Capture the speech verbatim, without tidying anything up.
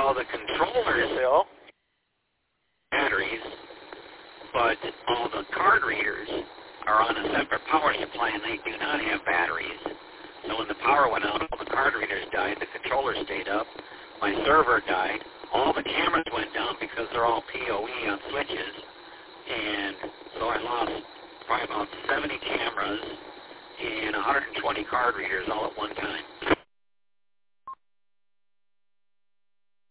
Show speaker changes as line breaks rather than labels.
Now the controllers
Yeah.
batteries, but all the card readers are on a separate power supply and they do not have batteries. So when the power went out, all the card readers died, the controller stayed up, my server died, all the cameras went down because they're all P O E on switches, and so I lost probably about seventy cameras and one hundred twenty card readers all at one time.